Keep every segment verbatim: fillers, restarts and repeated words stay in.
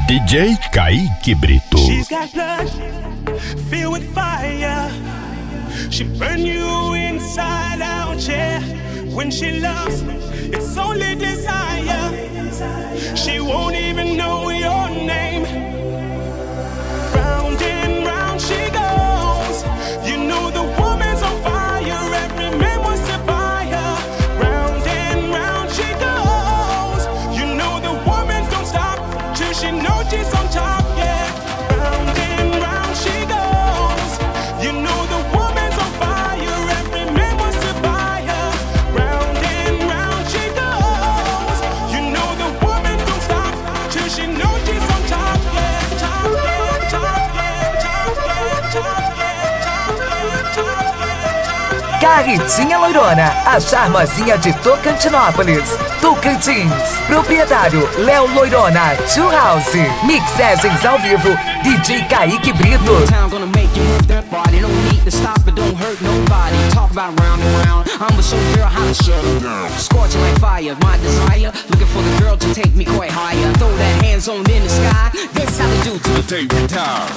D J Kaique Brito. She's got blood filled with fire. She burn you inside out, yeah. When she loves, it's only desire. She won't even know your name. Round and round she goes. You know the woman's on fire. Every man wants to buy her. Round and round she goes. You know the woman don't stop till she knows she's on top, yeah. Round and round she goes. You know the woman's on fire. Every man wants to buy her. Round and round she goes. You know the woman don't stop till she knows she's on top, yeah. Top, yeah, top, yeah, top, yeah, top, yeah, top, yeah, top, yeah, top, yeah. Carretinha Loirona, a charmosinha de Tocantinópolis. Tocantins, proprietário Léo Loirona, Two House. Mixagens ao vivo, D J Kaique Brito. Town gonna make you move that body. Don't need to stop, but don't hurt nobody. Talk about round and round. I'ma show the girl how to shut it down. Scorching like fire, my desire. Looking for the girl to take me quite higher. Throw that hands on in the sky. This how we do to the day retire.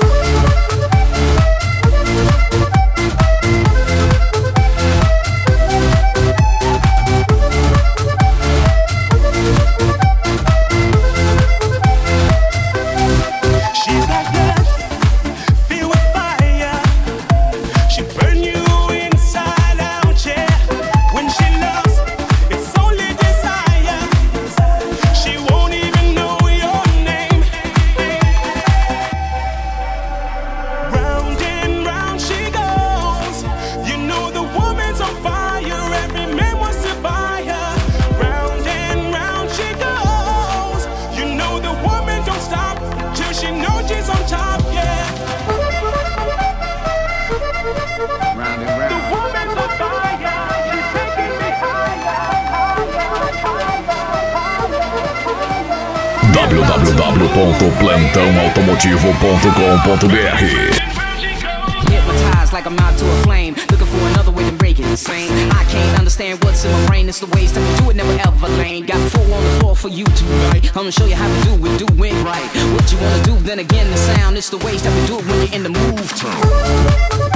w w w ponto plantão automotivo ponto com ponto b r. Hypnotized like I'm out to a flame. Looking for another way to break it insane. I can't understand what's in my brain. It's the ways that we do it, never ever lame. Got four on the floor for you tonight. I'm gonna show you how to do it, do it right. What you wanna do, then again the sound. It's the ways that we do it when you're in the move tone.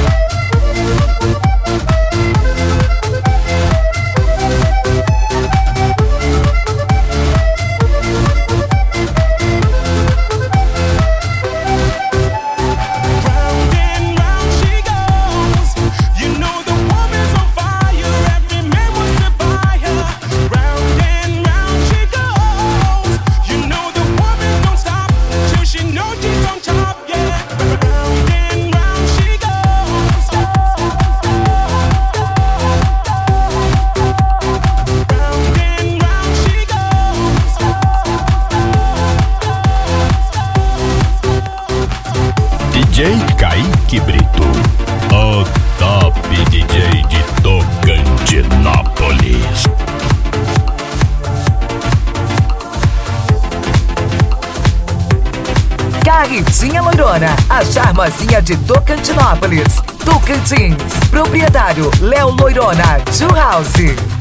D J Kaique Brito, o top D J de Tocantinópolis. Carretinha Loirona, a charmosinha de Tocantinópolis. Tocantins, proprietário Léo Loirona, Two House.